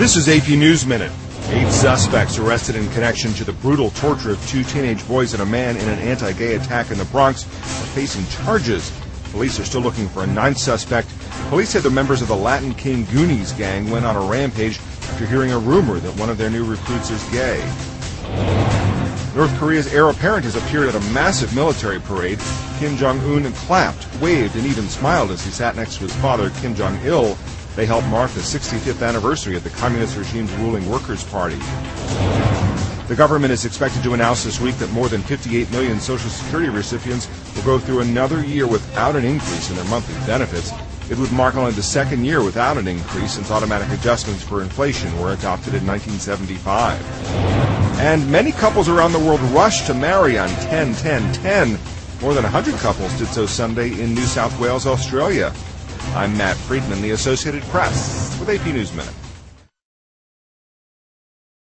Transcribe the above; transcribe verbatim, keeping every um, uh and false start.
This is A P News Minute. Eight suspects arrested in connection to the brutal torture of two teenage boys and a man in an anti-gay attack in the Bronx are facing charges. Police are still looking for a ninth suspect. Police said the members of the Latin King Goonies gang went on a rampage after hearing a rumor that one of their new recruits is gay. North Korea's heir apparent has appeared at a massive military parade. Kim Jong-un clapped, waved, and even smiled as he sat next to his father, Kim Jong-il. They helped mark the sixty-fifth anniversary of the communist regime's ruling Workers' Party. The government is expected to announce this week that more than fifty-eight million Social Security recipients will go through another year without an increase in their monthly benefits. It would mark only the second year without an increase since automatic adjustments for inflation were adopted in nineteen seventy-five. And many couples around the world rushed to marry on ten ten ten. More than one hundred couples did so Sunday in New South Wales, Australia. I'm Matt Friedman, the Associated Press, with A P News Minute.